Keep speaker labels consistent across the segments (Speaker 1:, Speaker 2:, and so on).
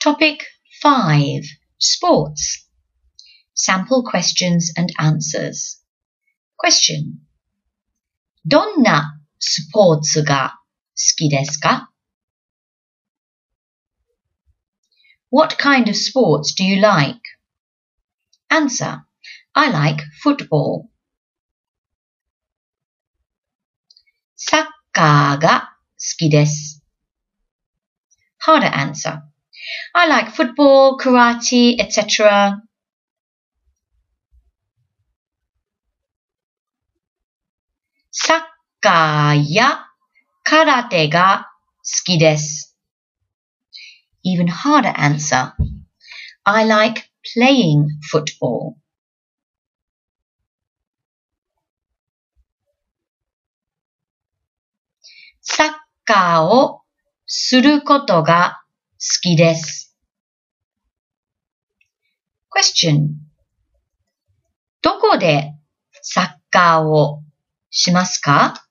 Speaker 1: Topic 5. Sports. Sample questions and answers. Question. どんなスポーツが好きですか? What kind of sports do you like? Answer. I like football. サッカーが好きです。Harder answer. I like football, karate, etc. サッカーや空手が好きです。Even harder answer. I like playing football. サッカーをすることが好きです。Question. どこでサッカーをしますか?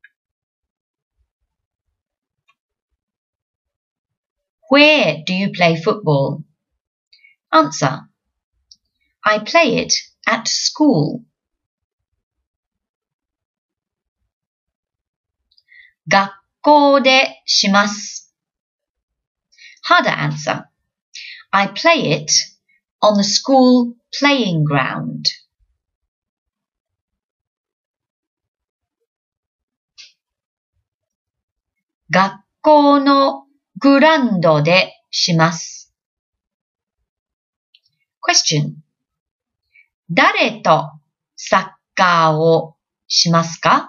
Speaker 1: Where do you play football? Answer. I play it at school. 学校でします。Harder answer. I play it on the school playing ground. 学校のグラウンドでします。Question. 誰とサッカーをしますか?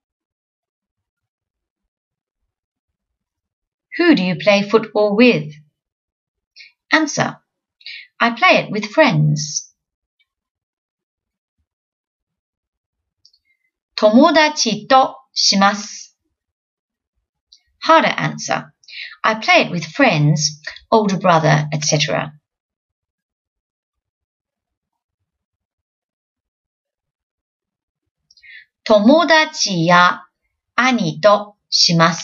Speaker 1: Who do you play football with? Answer. I play it with friends. 友達とします。Harder answer. I play it with friends, older brother, etc. 友達や兄とします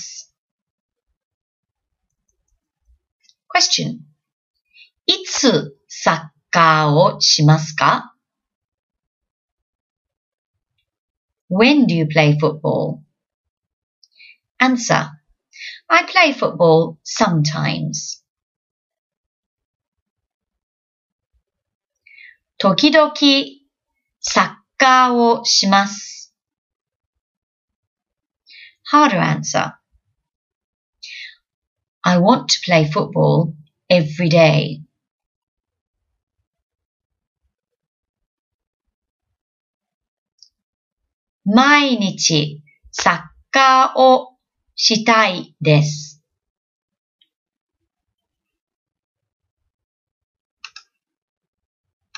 Speaker 1: 。Question. いつサッカーをしますか? When do you play football? Answer. I play football sometimes. 時々サッカーをします。Harder answer. I want to play football every day. 毎日サッカーをしたいです。